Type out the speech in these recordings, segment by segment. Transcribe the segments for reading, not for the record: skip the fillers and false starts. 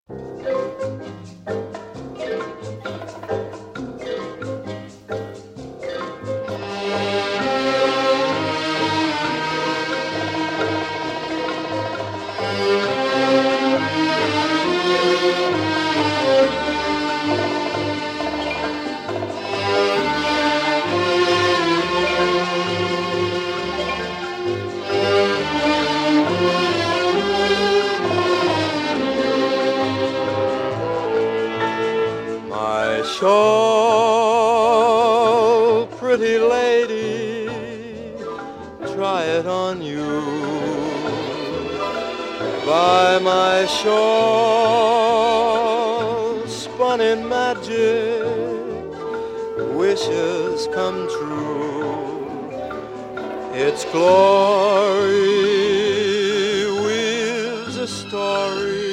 My shawl, pretty lady, try it on you. Buy my shawl, spun in magic, wishes come true. Its glory weaves a story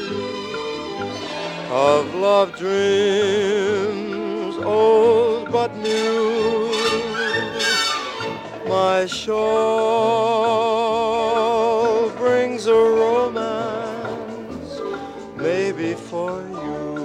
of love dreams old but new. My shawl brings a romance, maybe for you.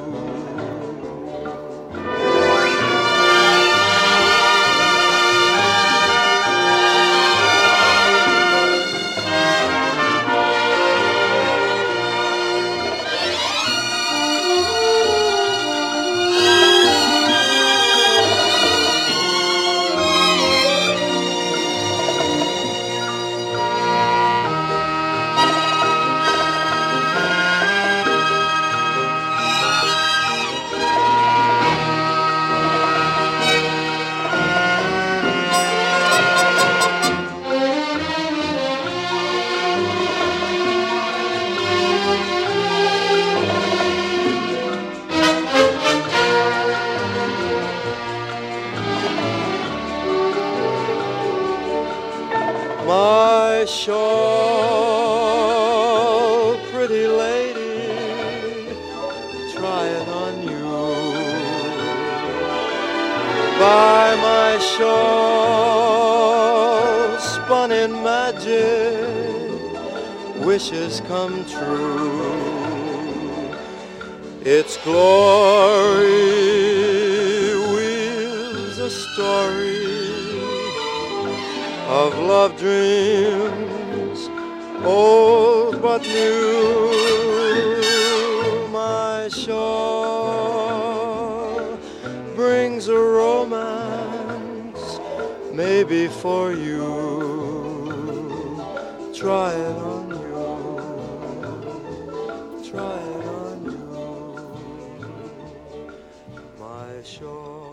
My shawl, pretty lady, try it on you. Buy my shawl, spun in magic, wishes come true. Its glory weaves a story of love dreams old but new. My shawl brings a romance, maybe for you. Try it on you. Try it on you. My shawl